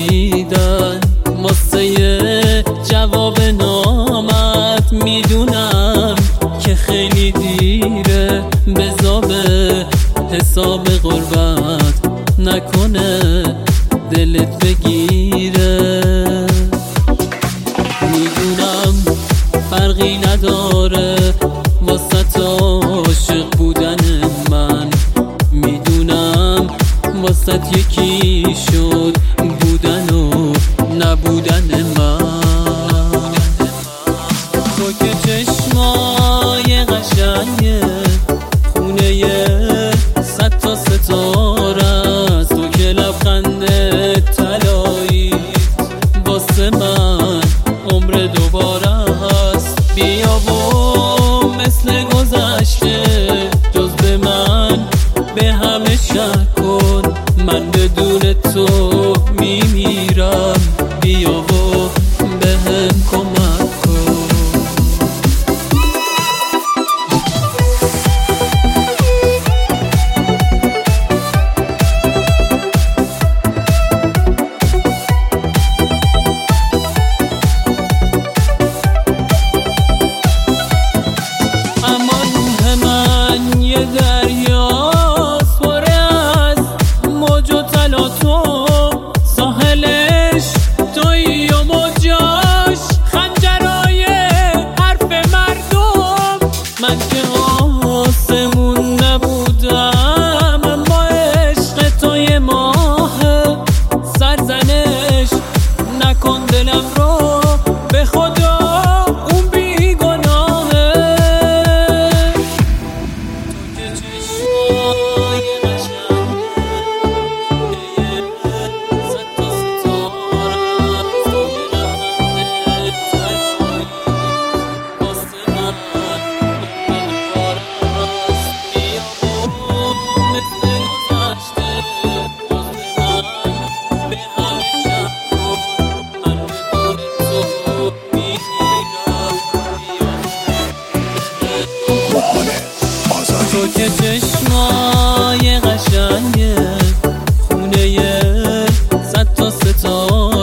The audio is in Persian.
پرسیدن واسه جواب نامت. میدونم که خیلی دیره، بذار به حساب غربت نکنه دلت بگیره. میدونم فرقی نداره واسه عاشق بودن من، میدونم واسه یکی شد بودن و نبودن من. تو که چشمای قشنگه خونه 100 تا ستاره است، تو که لبخنده طلایی واسه من عمر دوباره است. بیا و مثل گذشته جز به من به همه شک کن، من بدون تو میمیرم. بیا و به هم کمک کن. اما روح من یه دریاست پر از موج و تلاطم، ساحلش تویی و موجاش خنجرای حرف مردم. من که آسمون نبودم اما عشق توی ماه، سرزنش نکن دلم رو به خدا اون بیگناهه. تو که چشمای تو که چشمای قشنگه خونه 100 تا ستاره